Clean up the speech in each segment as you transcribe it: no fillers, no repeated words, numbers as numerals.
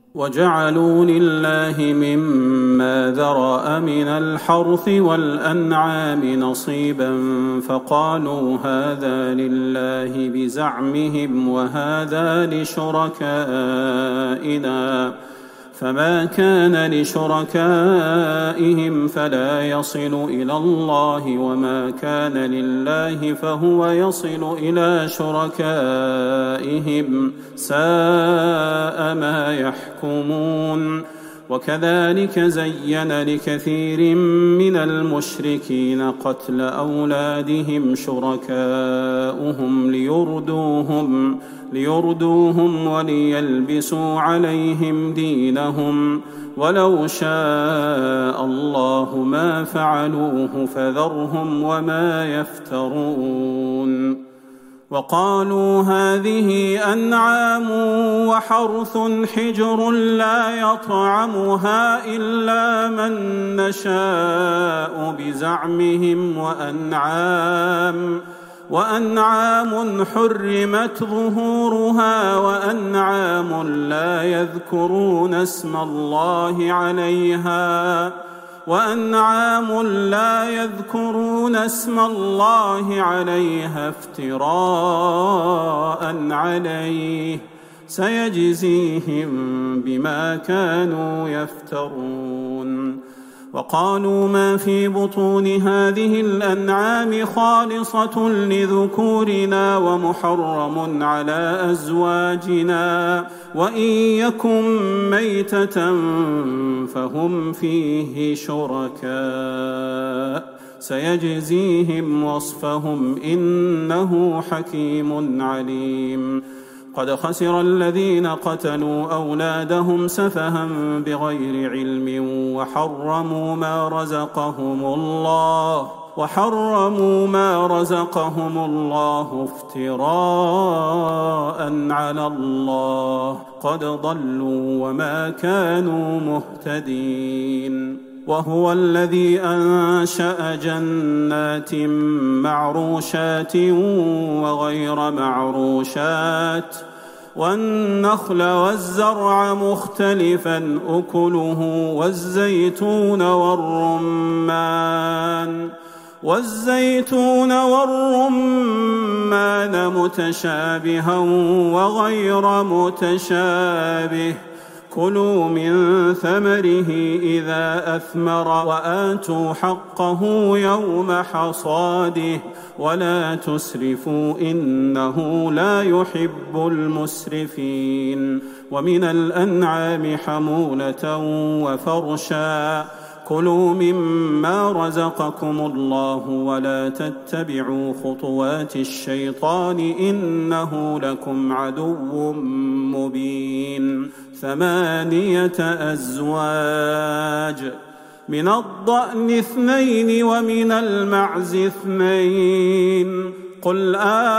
وجعلوا لله مما ذرأ من الحرث والأنعام نصيبا فقالوا هذا لله بزعمهم وهذا لشركائنا فما كان لشركائهم فلا يصل إلى الله وما كان لله فهو يصل إلى شركائهم ساء ما يحكمون. وكذلك زين لكثير من المشركين قتل أولادهم شركاؤهم ليردوهم وليلبسوا عليهم دينهم ولو شاء الله ما فعلوه فذرهم وما يفترون. وقالوا هذه أنعام وحرث حجر لا يطعمها إلا من نشاء بزعمهم وأنعام حرمت ظهورها وأنعام لا يذكرون اسم الله عليها افتراء عليه سيجزيهم بما كانوا يفترون. وقالوا ما في بطون هذه الأنعام خالصة لذكورنا ومحرم على أزواجنا وإن يكن ميتة فهم فيه شركاء سيجزيهم وصفهم إنه حكيم عليم. قد خسر الذين قتلوا أولادهم سفها بغير علم وحرموا ما رزقهم الله افتراء على الله قد ضلوا وما كانوا مهتدين. وهو الذي أنشأ جنات معروشات وغير معروشات والنخل والزرع مختلفا أكله والزيتون والرمان متشابها وغير متشابه كلوا من ثمره إذا أثمر وآتوا حقه يوم حصاده ولا تسرفوا إنه لا يحب المسرفين. ومن الأنعام حمولة وفرشا كلوا مما رزقكم الله ولا تتبعوا خطوات الشيطان إنه لكم عدو مبين. 8 أزواج من الضأن 2 ومن المعز 2 قل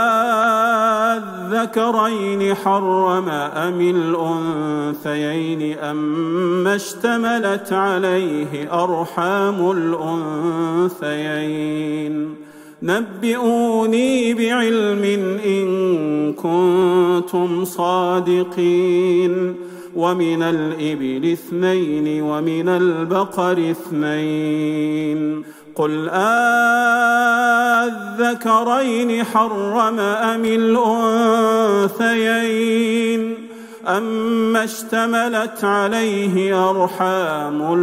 أذكرين حرم أم الأنثيين أما اشتملت عليه أرحام الأنثيين نبئوني بعلم إن كنتم صادقين. ومن الإبل 2 ومن البقر 2 قل أذكرين حرم أم الأنثيين أما اشتملت عليه أرحام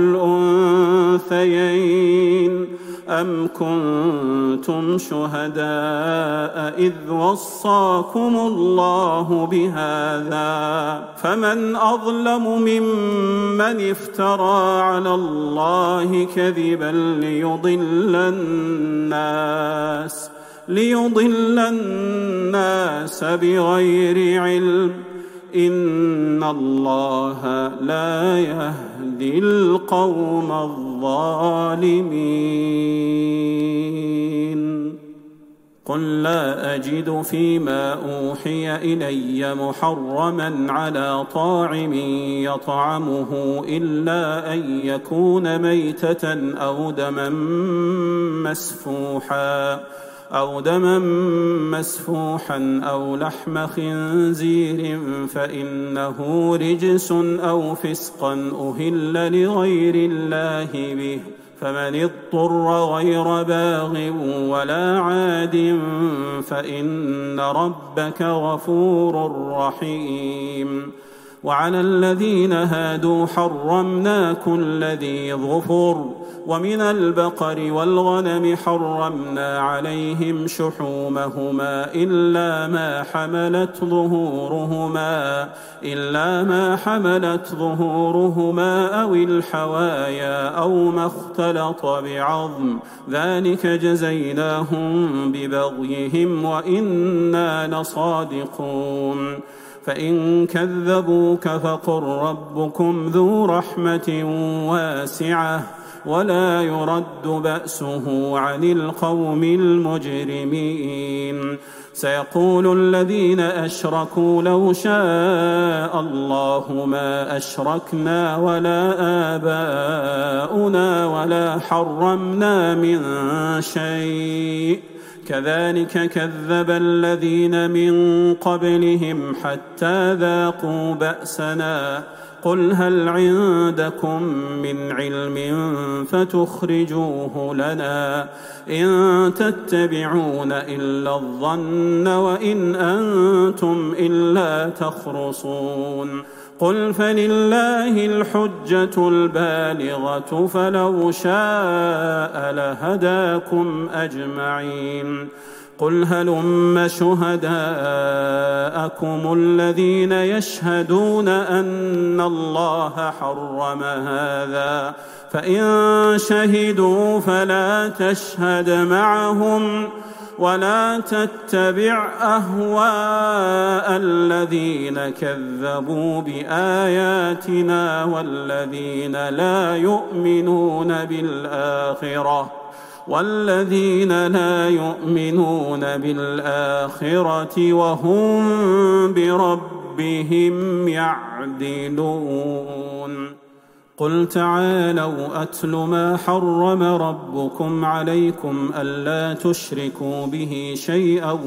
الأنثيين أم كنتم شهداء إذ وصاكم الله بهذا فمن أظلم ممن افترى على الله كذبا ليضل الناس بغير علم إن الله لا يهدي القوم الظالمين. قل لا أجد فيما أوحي إلي محرما على طاعم يطعمه إلا أن يكون ميتة أو دما مسفوحا أو دما مسفوحا أو لحم خنزير فإنه رجس أو فسقا أهل لغير الله به، فمن اضطر غير باغ ولا عاد فإن ربك غفور رحيم. وعلى الذين هادوا حرمنا كل ذي ظفر، ومن البقر والغنم حرمنا عليهم شحومهما إلا ما حملت ظهورهما أو الحوايا أو ما اختلط بعظم، ذلك جزيناهم ببغيهم وإنا لصادقون. فإن كذبوك فقل ربكم ذو رحمة واسعة ولا يرد بأسه عن القوم المجرمين. سيقول الذين أشركوا لو شاء الله ما أشركنا ولا آباؤنا ولا حرمنا من شيء، كذلك كذب الذين من قبلهم حتى ذاقوا بأسنا. قل هل عندكم من علم فتخرجوه لنا؟ إن تتبعون إلا الظن وإن أنتم إلا تخرصون. قل فلله الحجة البالغة فلو شاء لهداكم أجمعين. قل هلم شهداءكم الذين يشهدون أن الله حرم هذا، فإن شهدوا فلا تشهد معهم ولا تتبع أهواء الذين كذبوا بآياتنا والذين لا يؤمنون بالآخرة وهم بربهم يعدلون. قل تعالوا أتل ما حرم ربكم عليكم ألا تشركوا به شيئا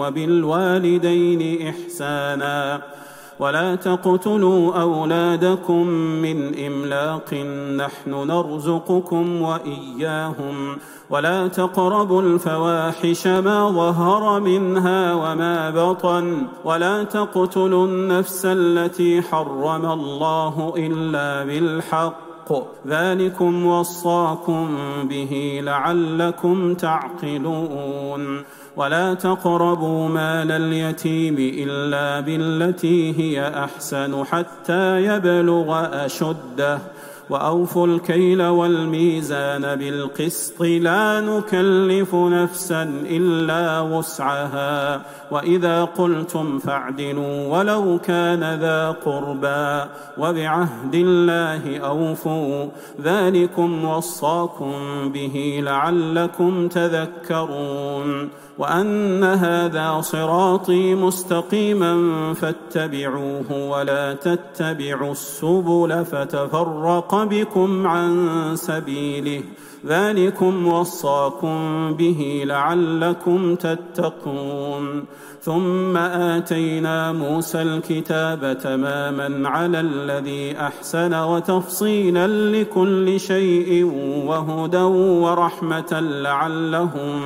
وبالوالدين إحسانا ولا تقتلوا أولادكم من إملاق نحن نرزقكم وإياهم ولا تقربوا الفواحش ما ظهر منها وما بطن ولا تقتلوا النفس التي حرم الله إلا بالحق، ذلكم وصاكم به لعلكم تعقلون. ولا تقربوا مال اليتيم إلا بالتي هي أحسن حتى يبلغ أشده، وأوفوا الكيل والميزان بالقسط لا نكلف نفسا إلا وسعها، وإذا قلتم فاعدلوا ولو كان ذا قربى وبعهد الله أوفوا، ذلكم وصاكم به لعلكم تذكرون. وأن هذا صراطي مستقيما فاتبعوه ولا تتبعوا السبل فتفرق بكم عن سبيله، ذلكم وصاكم به لعلكم تتقون. ثم آتينا موسى الكتاب تماما على الذي أحسن وتفصيلا لكل شيء وهدى ورحمة لعلهم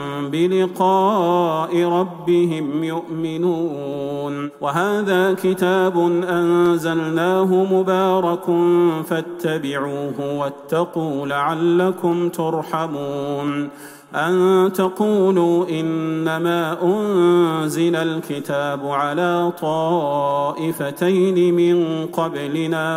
بلقاء ربهم يؤمنون. وهذا كتاب أنزلناه مبارك فاتبعوه واتقوا لعلكم ترحمون. أن تقولوا إنما أنزل الكتاب على طائفتين من قبلنا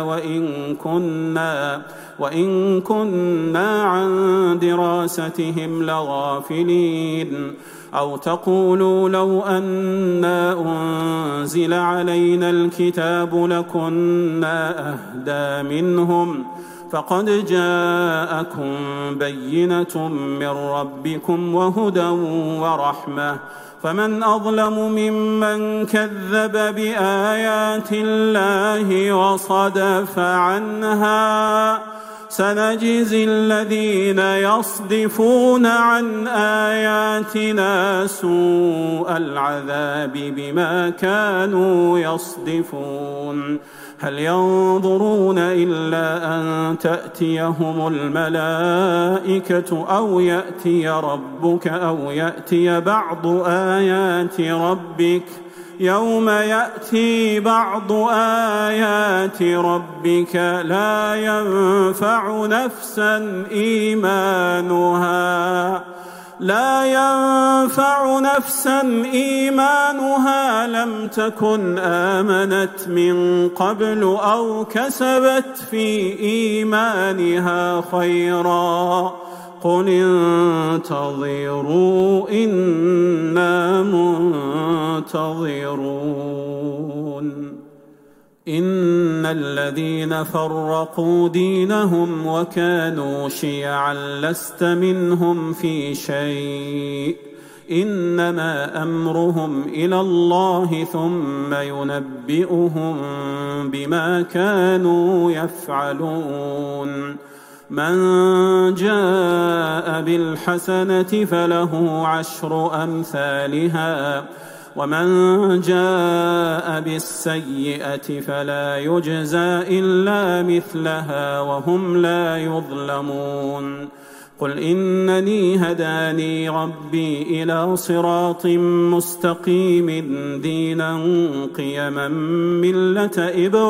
وإن كنا عن دراستهم لغافلين، أو تقولوا لو أنا أنزل علينا الكتاب لكنا أهدى منهم، فقد جاءكم بينة من ربكم وهدى ورحمة، فمن أظلم ممن كذب بآيات الله وصدف عنها، سنجزي الذين يصدفون عن آياتنا سوء العذاب بما كانوا يصدفون هل ينظرون إلا أن تأتيهم الملائكة أو يأتي ربك أو يأتي بعض آيات ربك يوم يأتي بعض آيات ربك لا ينفع نفسا إيمانها لم تكن آمنت من قبل أو كسبت في إيمانها خيرا قل انتظروا إنا منتظرون إن الذين فرقوا دينهم وكانوا شيعا لست منهم في شيء إنما أمرهم إلى الله ثم ينبئهم بما كانوا يفعلون من جاء بالحسنة فله 10 أمثالها ومن جاء بالسيئة فلا يجزى إلا مثلها وهم لا يظلمون قل إنني هداني ربي إلى صراط مستقيم دينا قيما ملة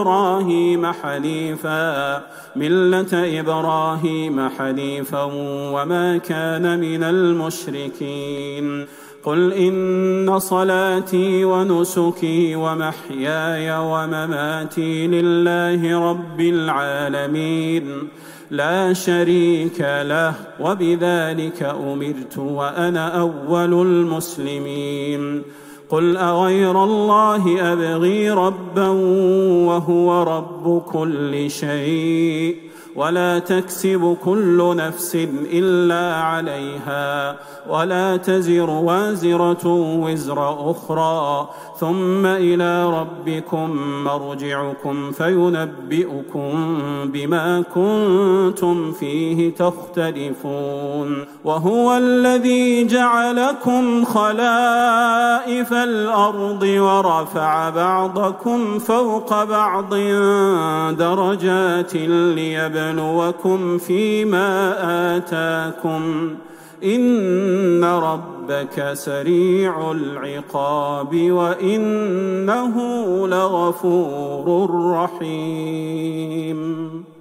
إبراهيم حنيفا وما كان من المشركين قل إن صلاتي ونسكي ومحياي ومماتي لله رب العالمين لا شريك له وبذلك أمرت وأنا أول المسلمين قل أغير الله أبغي ربا وهو رب كل شيء ولا تكسب كل نفس إلا عليها ولا تزر وازرة وزر أخرى ثم إلى ربكم مرجعكم فينبئكم بما كنتم فيه تختلفون وهو الذي جعلكم خلائف الأرض ورفع بعضكم فوق بعض درجات ليبلوكم فيما آتاكم إن ربك سريع العقاب وإنه لغفور رحيم